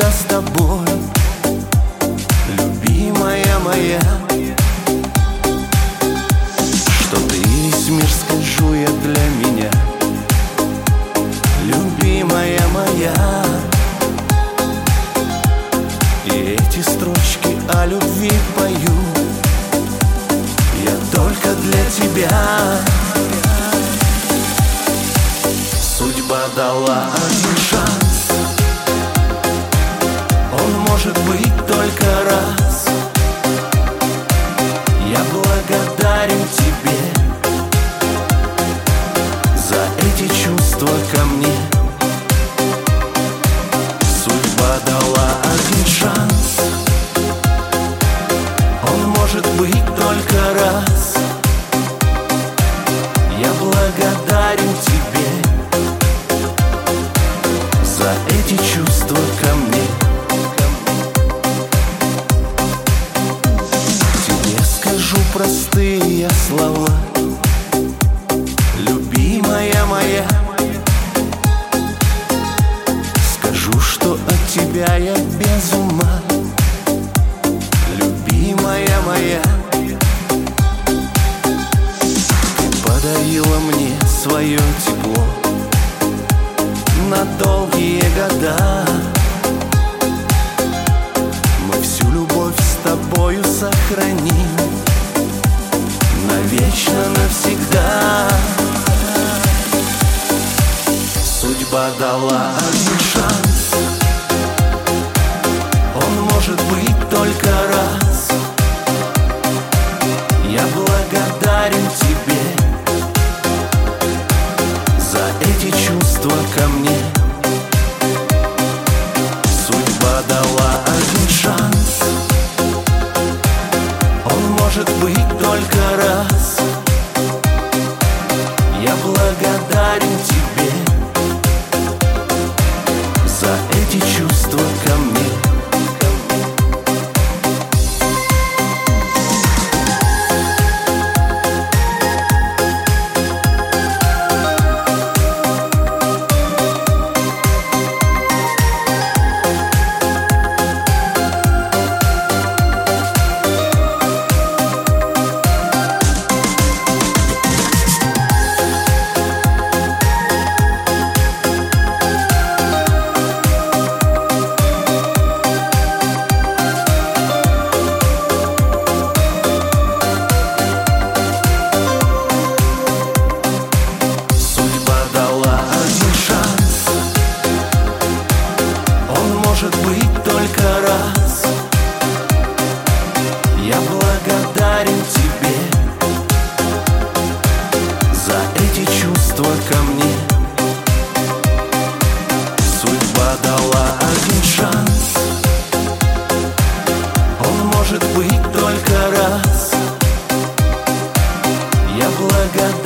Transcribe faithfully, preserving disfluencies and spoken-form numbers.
всегда с тобой, любимая моя. Что ты весь мир, скажу я, для меня, любимая моя. И эти строчки о любви пою я только для тебя. Судьба дала один шанс, он может быть только раз. Я благодарен тебе за эти чувства ко мне. Судьба дала один шанс, он может быть только раз. Я благодарен тебе за эти чувства ко мне. Тебе скажу простые я слова, любимая моя. Скажу, что от тебя я без ума, любимая моя. Ты подарила мне свое тепло на долгие года. Мы всю любовь с тобою сохраним навечно, навсегда. Судьба дала один шанс, он может быть только раз. Я благодарен тебе за эти чувства ко мне. Судьба дала один шанс, он может быть только раз. Я благодарен тебе за эти чувства ко мне. Может быть только раз. Я благодарен тебе за эти чувства ко мне. Судьба дала один шанс, он может быть только раз. Я благодарен